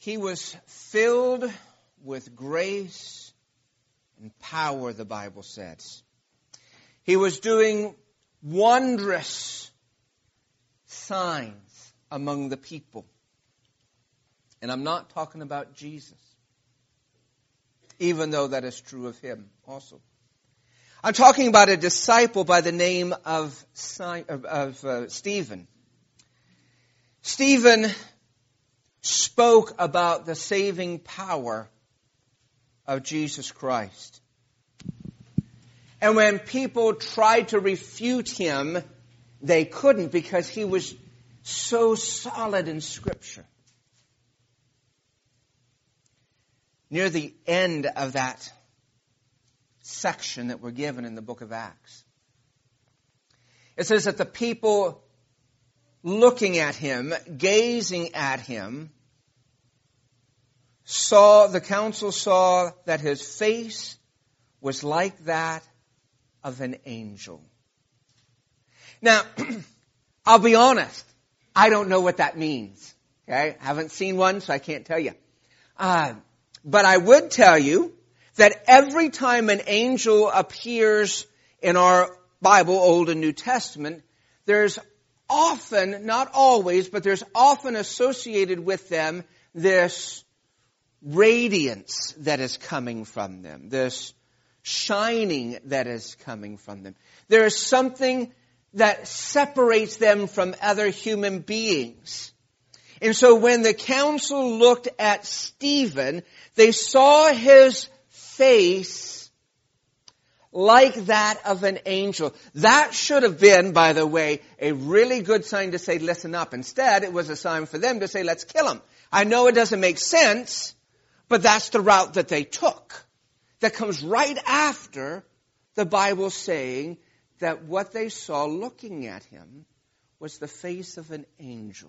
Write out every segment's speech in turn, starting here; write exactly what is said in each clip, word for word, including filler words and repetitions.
He was filled with grace and power, the Bible says. He was doing wondrous signs among the people. And I'm not talking about Jesus, even though that is true of him also. I'm talking about a disciple by the name of, of, of uh, Stephen. Stephen spoke about the saving power of Jesus Christ. And when people tried to refute him, they couldn't because he was so solid in Scripture. Near the end of that section that we're given in the book of Acts, it says that the people looking at him, gazing at him, saw, the council saw that his face was like that of an angel. Now, I'll be honest, I don't know what that means. Okay, I haven't seen one, so I can't tell you. Uh, but I would tell you that every time an angel appears in our Bible, Old and New Testament, there's often, not always, but there's often associated with them this radiance that is coming from them, this shining that is coming from them. There is something that separates them from other human beings. And so when the council looked at Stephen, they saw his face like that of an angel. That should have been, by the way, a really good sign to say, listen up. Instead, it was a sign for them to say, let's kill him. I know it doesn't make sense, but that's the route that they took. That comes right after the Bible saying that what they saw looking at him was the face of an angel.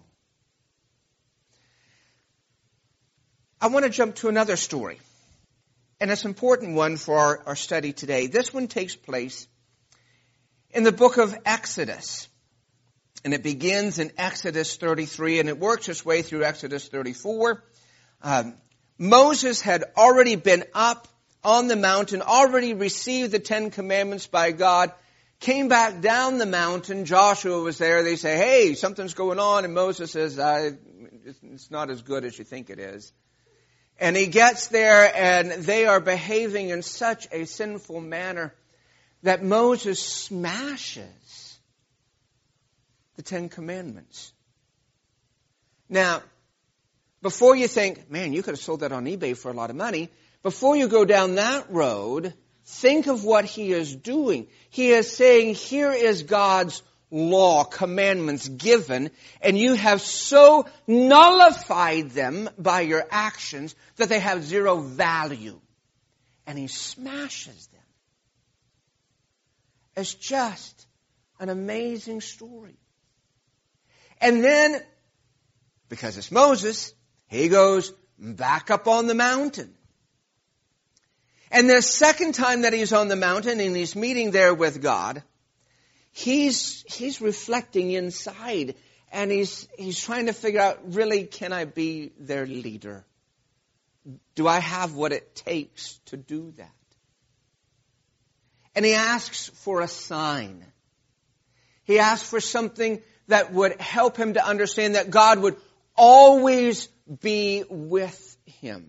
I want to jump to another story. And it's an important one for our, our study today. This one takes place in the book of Exodus. And it begins in Exodus thirty-three and it works its way through Exodus thirty-four. Um, Moses had already been up on the mountain, already received the Ten Commandments by God, came back down the mountain. Joshua was there. They say, hey, something's going on. And Moses says, I, it's not as good as you think it is. And he gets there and they are behaving in such a sinful manner that Moses smashes the Ten Commandments. Now, before you think, man, you could have sold that on eBay for a lot of money, before you go down that road, think of what he is doing. He is saying, here is God's law, commandments given, and you have so nullified them by your actions that they have zero value. And he smashes them. It's just an amazing story. And then, because it's Moses, he goes back up on the mountain. And the second time that he's on the mountain and he's meeting there with God, He's, he's reflecting inside and he's, he's trying to figure out, really, can I be their leader? Do I have what it takes to do that? And he asks for a sign. He asks for something that would help him to understand that God would always be with him.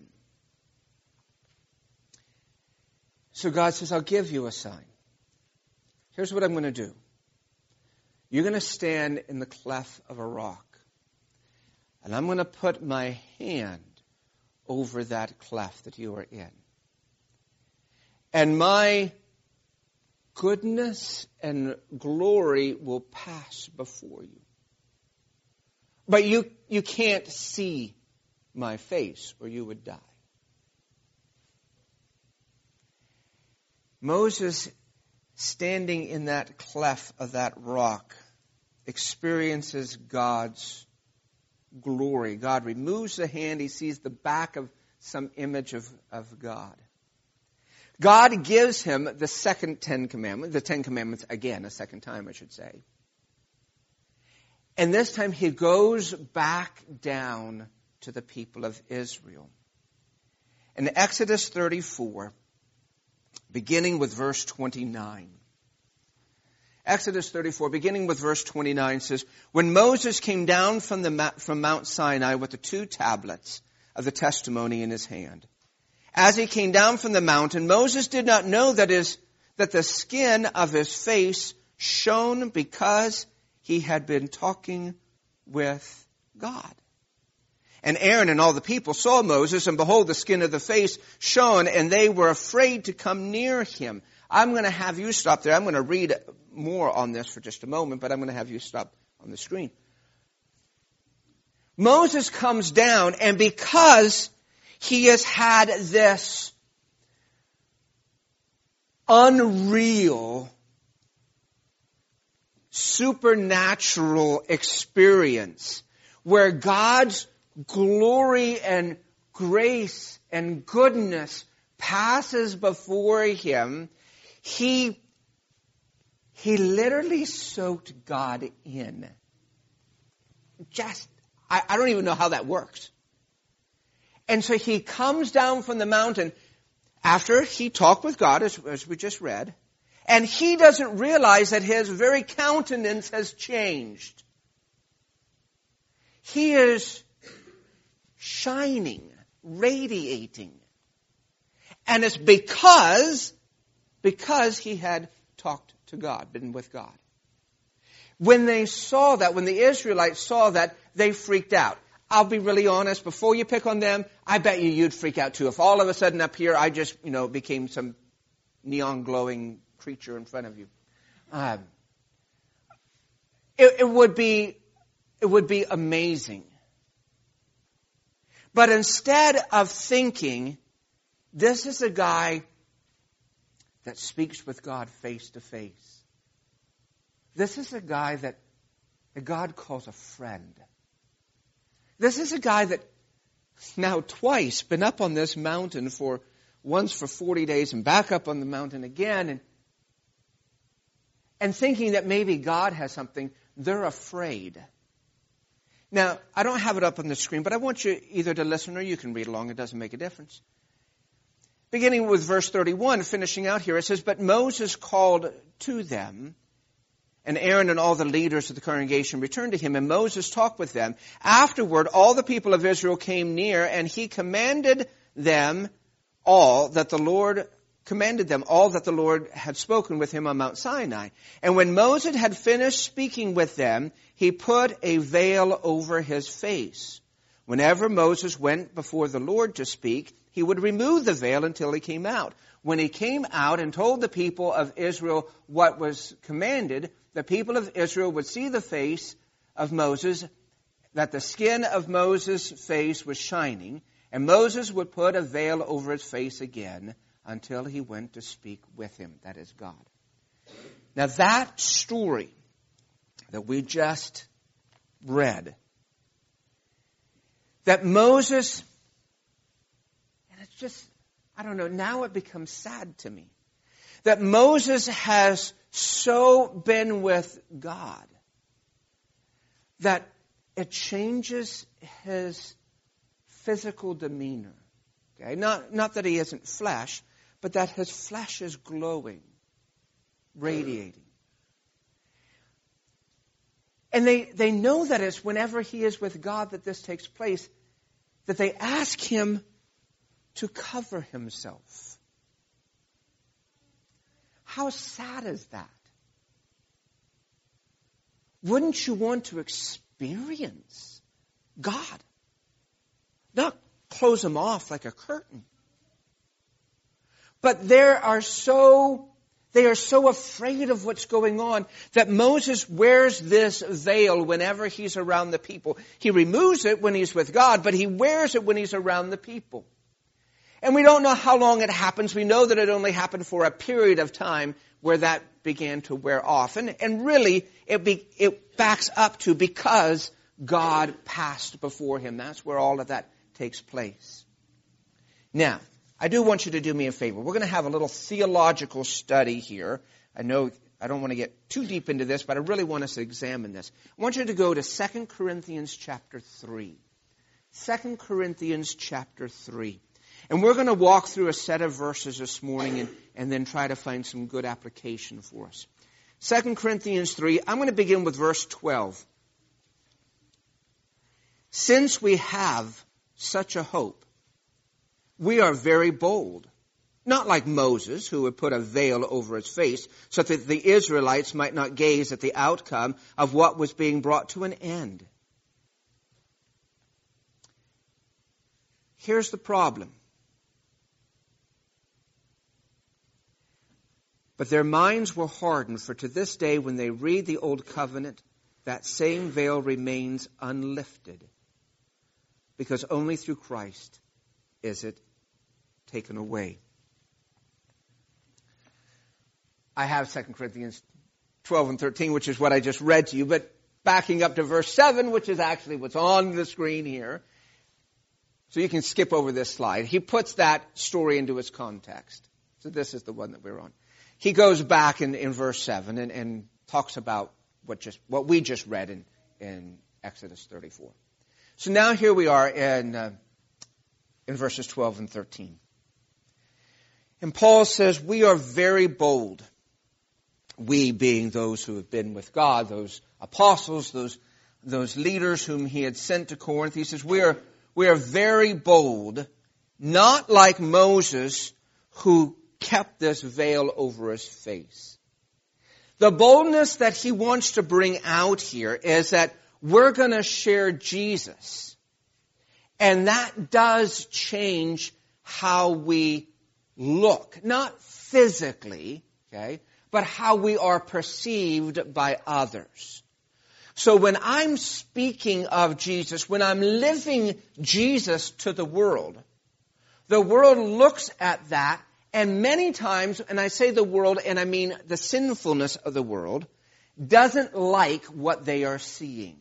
So God says, I'll give you a sign. Here's what I'm going to do. You're going to stand in the cleft of a rock. And I'm going to put my hand over that cleft that you are in. And my goodness and glory will pass before you. But you, you can't see my face or you would die. Moses, standing in that cleft of that rock, experiences God's glory. God removes the hand. He sees the back of some image of, of God. God gives him the second Ten Commandments, the Ten Commandments again, a second time I should say. And this time he goes back down to the people of Israel. In Exodus thirty-four, beginning with verse twenty-nine. Exodus thirty-four, beginning with verse twenty-nine, says, "When Moses came down from, the, from Mount Sinai with the two tablets of the testimony in his hand, as he came down from the mountain, Moses did not know that, his, that the skin of his face shone because he had been talking with God. And Aaron and all the people saw Moses, and behold, the skin of the face shone, and they were afraid to come near him." I'm going to have you stop there. I'm going to read more on this for just a moment, but I'm going to have you stop on the screen. Moses comes down, and because he has had this unreal, supernatural experience where God's glory and grace and goodness passes before him, he, he literally soaked God in. Just, I, I don't even know how that works. And so he comes down from the mountain after he talked with God, as, as we just read, and he doesn't realize that his very countenance has changed. He is shining, radiating. And it's because, because he had talked to God, been with God. When they saw that, when the Israelites saw that, they freaked out. I'll be really honest, before you pick on them, I bet you you'd freak out too. If all of a sudden up here I just, you know, became some neon glowing creature in front of you. Um, it, it would be, it would be amazing. But instead of thinking, this is a guy that speaks with God face to face. This is a guy that, that God calls a friend. This is a guy that now twice been up on this mountain for, once for forty days and back up on the mountain again. And, and thinking that maybe God has something, they're afraid. Now, I don't have it up on the screen, but I want you either to listen or you can read along. It doesn't make a difference. Beginning with verse thirty-one, finishing out here, it says, "But Moses called to them, and Aaron and all the leaders of the congregation returned to him, and Moses talked with them. Afterward, all the people of Israel came near, and he commanded them all that the Lord commanded them all that the Lord had spoken with him on Mount Sinai. And when Moses had finished speaking with them, he put a veil over his face. Whenever Moses went before the Lord to speak, he would remove the veil until he came out. When he came out and told the people of Israel what was commanded, the people of Israel would see the face of Moses, that the skin of Moses' face was shining, and Moses would put a veil over his face again until he went to speak with him, that is God." Now that story that we just read, that Moses, and it's just, I don't know, now it becomes sad to me, that Moses has so been with God that it changes his physical demeanor. Okay? Not, not that he isn't flesh, but that his flesh is glowing, radiating. And they, they know that it's whenever he is with God that this takes place, that they ask him to cover himself. How sad is that? Wouldn't you want to experience God? Not close him off like a curtain. But they are so, they are so afraid of what's going on that Moses wears this veil whenever he's around the people. He removes it when he's with God, but he wears it when he's around the people. And we don't know how long it happens. We know that it only happened for a period of time where that began to wear off. And, and really, it, be, it backs up to because God passed before him. That's where all of that takes place. Now, I do want you to do me a favor. We're going to have a little theological study here. I know I don't want to get too deep into this, but I really want us to examine this. I want you to go to Second Corinthians chapter three. Second Corinthians chapter three. And we're going to walk through a set of verses this morning and, and then try to find some good application for us. Second Corinthians three, I'm going to begin with verse twelve. Since we have such a hope, we are very bold. Not like Moses, who would put a veil over his face so that the Israelites might not gaze at the outcome of what was being brought to an end. Here's the problem. But their minds were hardened, for to this day when they read the Old Covenant, that same veil remains unlifted, because only through Christ is it taken away. I have Second Corinthians twelve and thirteen, which is what I just read to you, but backing up to verse seven, which is actually what's on the screen here. So you can skip over this slide. He puts that story into its context. So this is the one that we're on. He goes back in, in verse seven and, and talks about what just what we just read in, in Exodus thirty-four. So now here we are in, uh, in verses twelve and thirteen. And Paul says, we are very bold. We being those who have been with God, those apostles, those, those leaders whom he had sent to Corinth. He says, we are, we are very bold, not like Moses who kept this veil over his face. The boldness that he wants to bring out here is that we're going to share Jesus. And that does change how we look. Not physically, okay, but how we are perceived by others. So when I'm speaking of Jesus, when I'm living Jesus to the world, the world looks at that, and many times, and I say the world, and I mean the sinfulness of the world, doesn't like what they are seeing.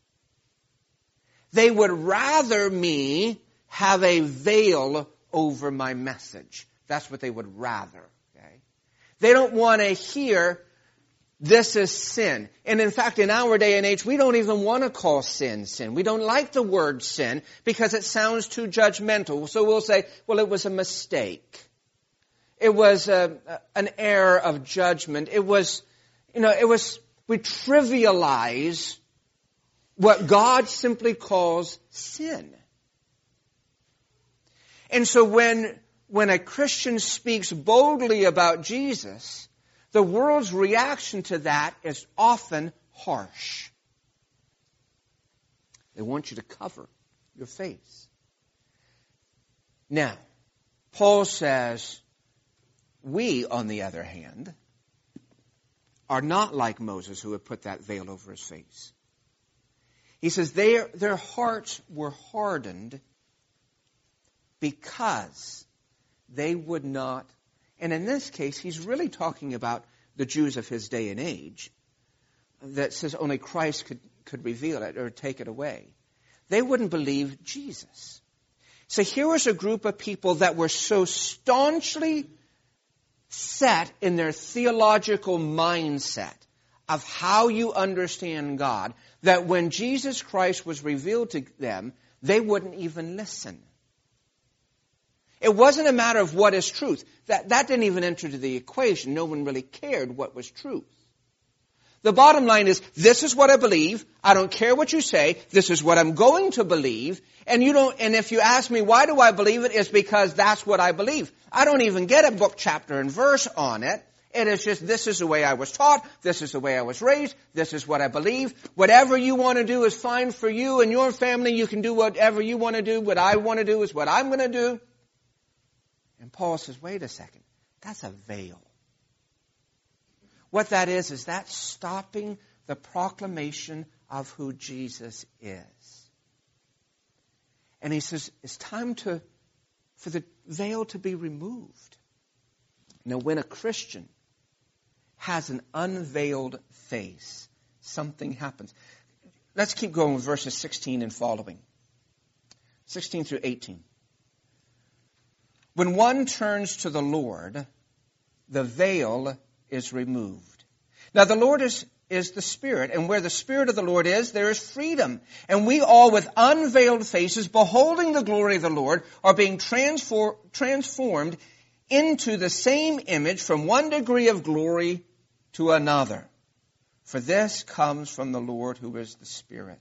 They would rather me have a veil over my message. That's what they would rather. Okay? They don't want to hear this is sin. And in fact, in our day and age, we don't even want to call sin sin. We don't like the word sin because it sounds too judgmental. So we'll say, well, it was a mistake. It was a, an error of judgment. It was, you know, it was, we trivialize what God simply calls sin. And so when, when a Christian speaks boldly about Jesus, the world's reaction to that is often harsh. They want you to cover your face. Now, Paul says, we, on the other hand, are not like Moses who had put that veil over his face. He says their, their hearts were hardened because they would not, and in this case, he's really talking about the Jews of his day and age, that says only Christ could, could reveal it or take it away. They wouldn't believe Jesus. So here was a group of people that were so staunchly set in their theological mindset of how you understand God, that when Jesus Christ was revealed to them, they wouldn't even listen. It wasn't a matter of what is truth. That, that didn't even enter into the equation. No one really cared what was truth. The bottom line is, this is what I believe. I don't care what you say. This is what I'm going to believe. And you don't, and if you ask me, why do I believe it? It's because that's what I believe. I don't even get a book, chapter, and verse on it. It is just, this is the way I was taught. This is the way I was raised. This is what I believe. Whatever you want to do is fine for you and your family. You can do whatever you want to do. What I want to do is what I'm going to do. And Paul says, wait a second. That's a veil. What that is, is that stopping the proclamation of who Jesus is. And he says, it's time to, for the veil to be removed. Now, when a Christian has an unveiled face, something happens. Let's keep going with verses sixteen and following. sixteen through eighteen. When one turns to the Lord, the veil is removed. Now the Lord is is the Spirit, and where the Spirit of the Lord is, there is freedom. And we all, with unveiled faces, beholding the glory of the Lord, are being transfor- transformed into the same image from one degree of glory to another. For this comes from the Lord who is the Spirit.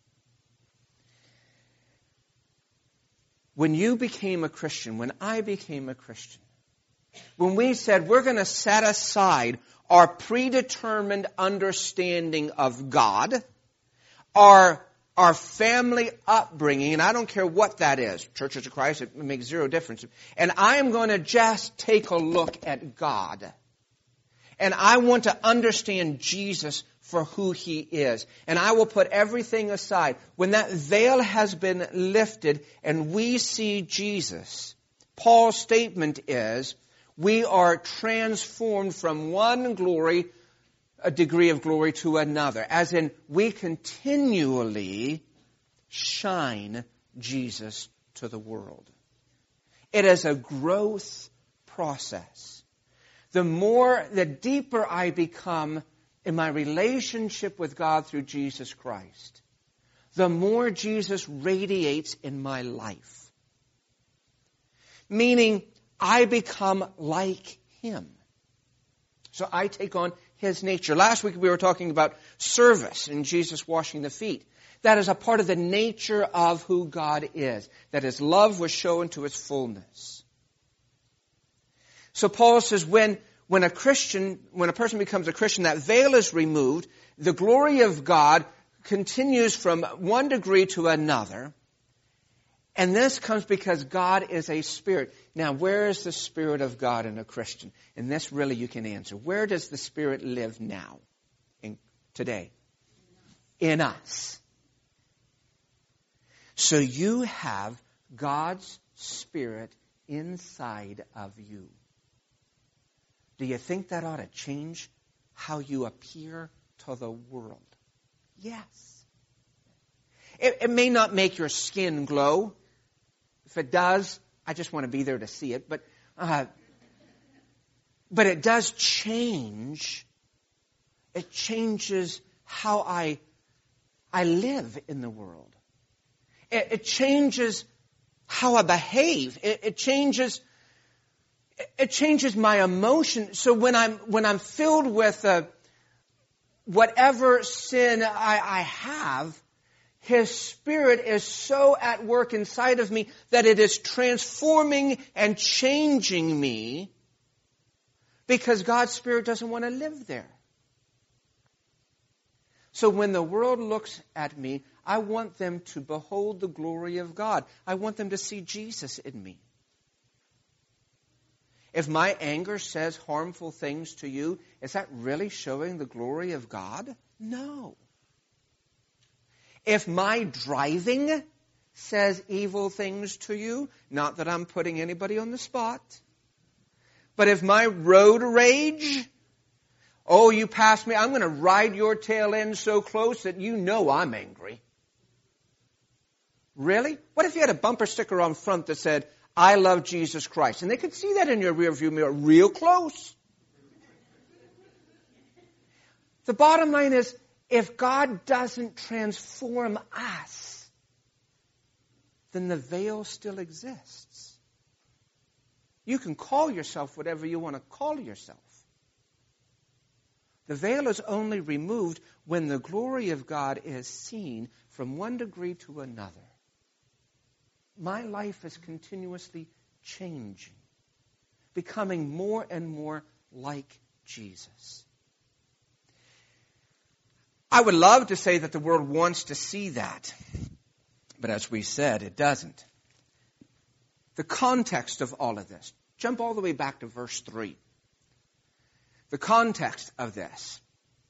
When you became a Christian, when I became a Christian, when we said we're going to set aside our predetermined understanding of God, our, our family upbringing, and I don't care what that is, Churches of Christ, it makes zero difference. And I am going to just take a look at God. And I want to understand Jesus for who He is. And I will put everything aside. When that veil has been lifted and we see Jesus, Paul's statement is, we are transformed from one glory, a degree of glory, to another. As in, we continually shine Jesus to the world. It is a growth process. The more, the deeper I become in my relationship with God through Jesus Christ, the more Jesus radiates in my life. Meaning, I become like Him. So I take on His nature. Last week we were talking about service and Jesus washing the feet. That is a part of the nature of who God is. That His love was shown to its fullness. So Paul says when, when a Christian, when a person becomes a Christian, that veil is removed. The glory of God continues from one degree to another. And this comes because God is a Spirit. Now, where is the Spirit of God in a Christian? And this really you can answer. Where does the Spirit live now, in, today? In us. So you have God's Spirit inside of you. Do you think that ought to change how you appear to the world? Yes. It, it may not make your skin glow. If it does, I just want to be there to see it. But, uh, but it does change. It changes how I, I live in the world. It, it changes how I behave. It, it changes. It changes my emotion. So when I'm when I'm filled with uh, whatever sin I, I have, His Spirit is so at work inside of me that it is transforming and changing me because God's Spirit doesn't want to live there. So when the world looks at me, I want them to behold the glory of God. I want them to see Jesus in me. If my anger says harmful things to you, is that really showing the glory of God? No. If my driving says evil things to you, not that I'm putting anybody on the spot, but if my road rage, oh, you passed me, I'm going to ride your tail end so close that you know I'm angry. Really? What if you had a bumper sticker on front that said, I love Jesus Christ? And they could see that in your rearview mirror real close. The bottom line is, if God doesn't transform us, then the veil still exists. You can call yourself whatever you want to call yourself. The veil is only removed when the glory of God is seen from one degree to another. My life is continuously changing, becoming more and more like Jesus. I would love to say that the world wants to see that, but as we said, it doesn't. The context of all of this. Jump all the way back to verse three. The context of this.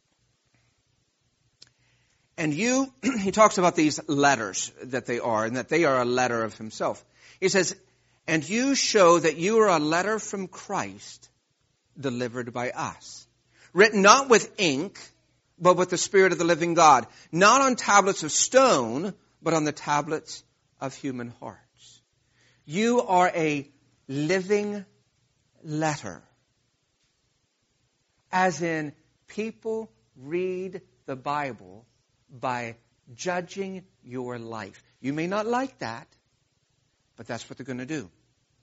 And you, he talks about these letters that they are, and that they are a letter of himself. He says, and you show that you are a letter from Christ delivered by us, written not with ink, but with the Spirit of the living God, not on tablets of stone, but on the tablets of human hearts. You are a living letter, as in people read the Bible by judging your life. You may not like that, but that's what they're going to do.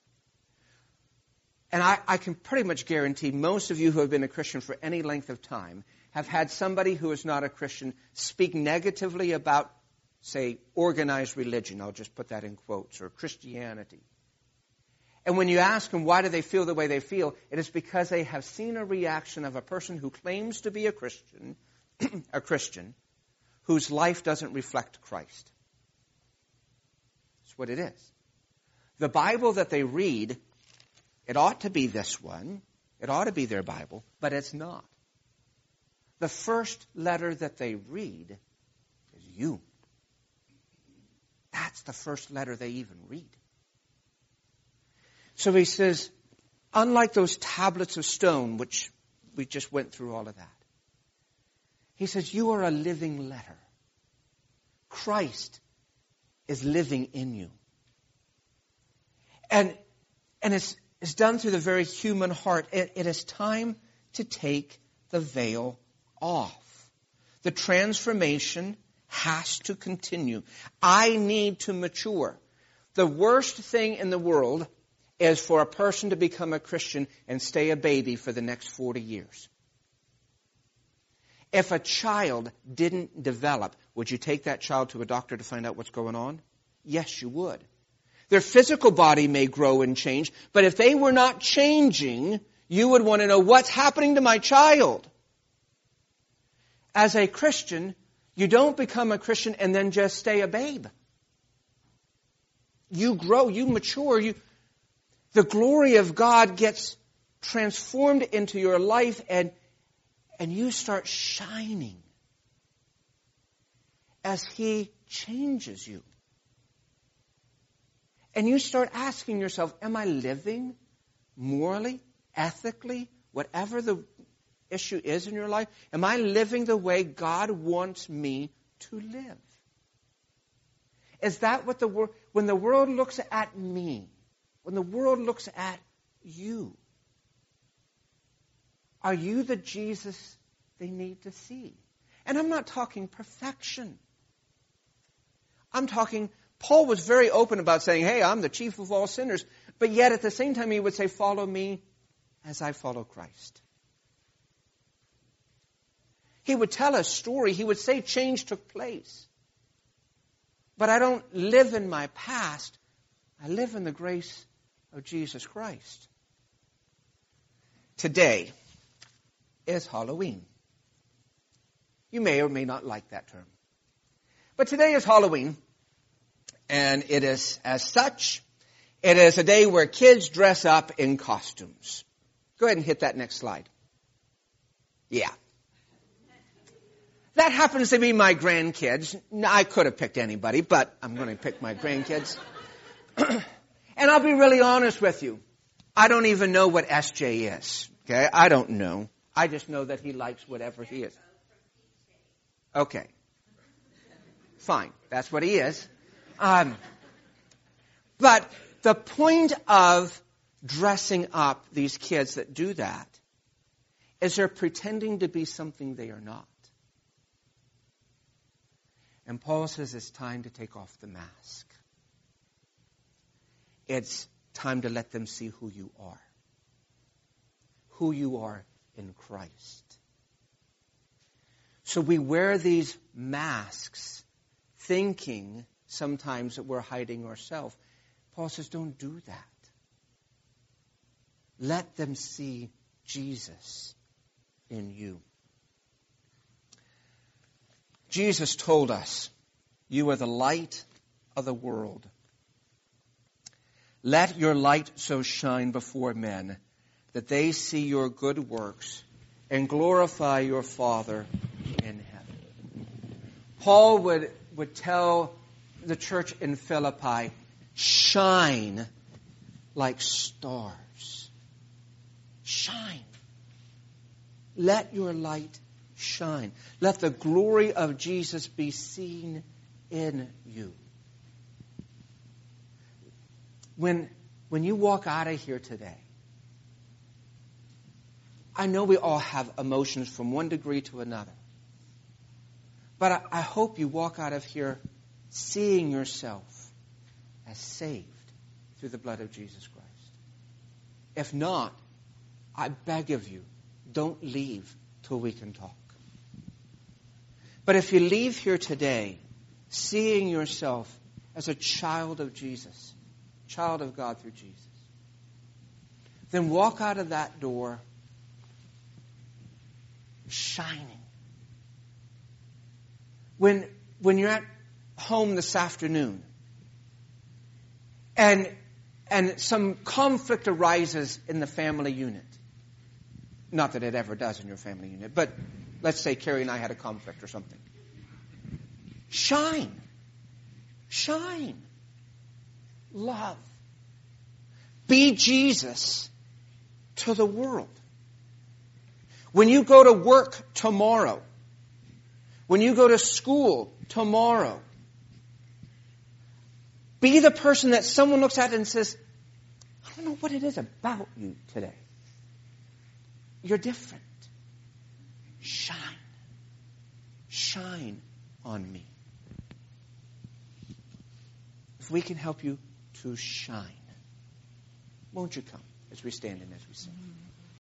And I, I can pretty much guarantee most of you who have been a Christian for any length of time have had somebody who is not a Christian speak negatively about, say, organized religion. I'll just put that in quotes, or Christianity. And when you ask them why do they feel the way they feel, it is because they have seen a reaction of a person who claims to be a Christian, a Christian, whose life doesn't reflect Christ. That's what it is. The Bible that they read, it ought to be this one. It ought to be their Bible, but it's not. The first letter that they read is you. That's the first letter they even read. So he says, unlike those tablets of stone, which we just went through all of that, he says, you are a living letter. Christ is living in you. And, and it's, it's done through the very human heart. It, it is time to take the veil off. The transformation has to continue. I need to mature. The worst thing in the world is for a person to become a Christian and stay a baby for the next forty years. If a child didn't develop, would you take that child to a doctor to find out what's going on? Yes, you would. Their physical body may grow and change, but if they were not changing, you would want to know what's happening to my child. As a Christian, you don't become a Christian and then just stay a babe. You grow, you mature, you... The glory of God gets transformed into your life, and, and you start shining as He changes you. And you start asking yourself, am I living morally, ethically, whatever the issue is in your life? Am I living the way God wants me to live? Is that what the world, when the world looks at me, when the world looks at you, are you the Jesus they need to see? And I'm not talking perfection. I'm talking, Paul was very open about saying, hey, I'm the chief of all sinners. But yet at the same time he would say, follow me as I follow Christ. He would tell a story. He would say change took place. But I don't live in my past. I live in the grace of Jesus Christ. Today is Halloween. You may or may not like that term. But today is Halloween, and it is, as such, it is a day where kids dress up in costumes. Go ahead and hit that next slide. Yeah. That happens to be my grandkids. I could have picked anybody, but I'm going to pick my grandkids. And I'll be really honest with you. I don't even know what S J is. Okay? I don't know. I just know that he likes whatever he is. Okay. Fine. That's what he is. Um, but the point of dressing up these kids that do that is they're pretending to be something they are not. And Paul says it's time to take off the mask. It's time to let them see who you are. Who you are in Christ. So we wear these masks thinking sometimes that we're hiding ourselves. Paul says, don't do that. Let them see Jesus in you. Jesus told us, you are the light of the world. Let your light so shine before men that they see your good works and glorify your Father in heaven. Paul would, would tell the church in Philippi, shine like stars. Shine. Let your light shine. Let the glory of Jesus be seen in you. When, when you walk out of here today, I know we all have emotions from one degree to another. But I, I hope you walk out of here seeing yourself as saved through the blood of Jesus Christ. If not, I beg of you, don't leave till we can talk. But if you leave here today seeing yourself as a child of Jesus, child of God through Jesus, then walk out of that door shining. When, when you're at home this afternoon and, and some conflict arises in the family unit, not that it ever does in your family unit, but let's say Carrie and I had a conflict or something. Shine. Shine. Love. Be Jesus to the world. When you go to work tomorrow, when you go to school tomorrow, be the person that someone looks at and says, I don't know what it is about you today. You're different. Shine. Shine on me. If we can help you to shine, won't you come as we stand and as we sing?